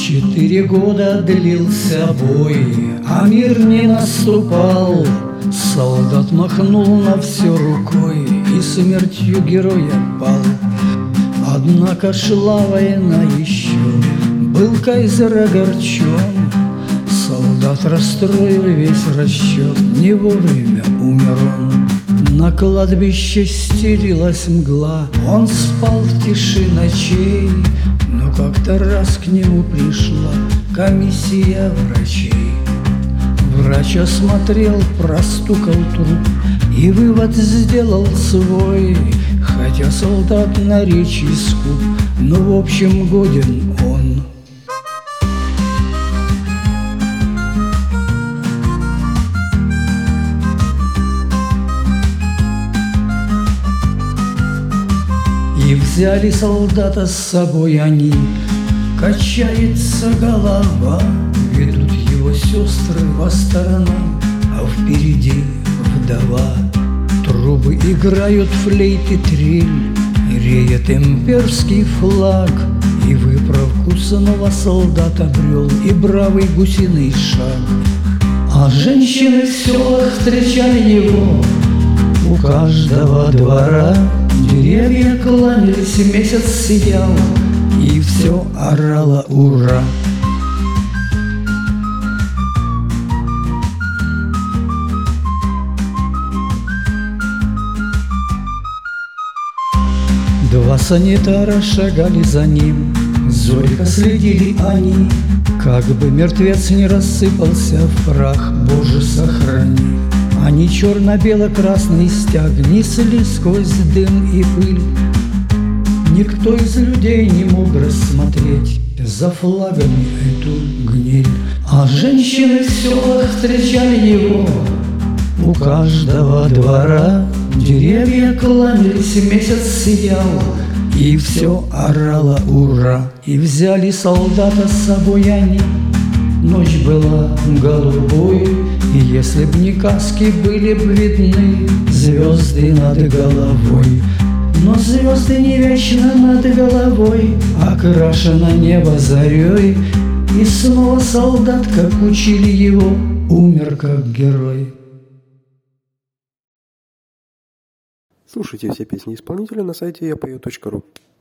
4 года длился бой, а мир не наступал. Солдат махнул на все рукой и смертью героя пал. Однако шла война еще, был кайзер огорчен. Солдат расстроил весь расчет, не вовремя умер он. На кладбище стелилась мгла, он спал в тиши ночей. Но как-то раз к нему пришла комиссия врачей. Врач осмотрел, простукал труп и вывод сделал свой. Хотя солдат на речи скуп, но в общем годен он. И взяли солдата с собой они, качается голова. Ведут его сестры по сторонам, а впереди вдова. Трубы играют, флейты трель, реет имперский флаг. И выправку снова солдат обрел, и бравый гусиный шаг. А женщины в селах встречали его у каждого двора. Деревья кланялись, месяц сиял, и все орало ура. Два санитара шагали за ним, зорко следили они, как бы мертвец не рассыпался в прах, Боже, сохрани. Они черно-бело-красный стяг несли сквозь дым и пыль. Никто из людей не мог рассмотреть за флагами эту гниль. А женщины в селах встречали его у каждого двора. Деревья кланялись, месяц сиял, и все орало ура. И взяли солдата с собой они. Ночь была голубой, и если б не каски, были б видны звезды над головой. Но звезды не вечно над головой, окрашено небо зарей. И снова солдат, как учили его, умер как герой. Слушайте все песни исполнителя на сайте yapою.ru.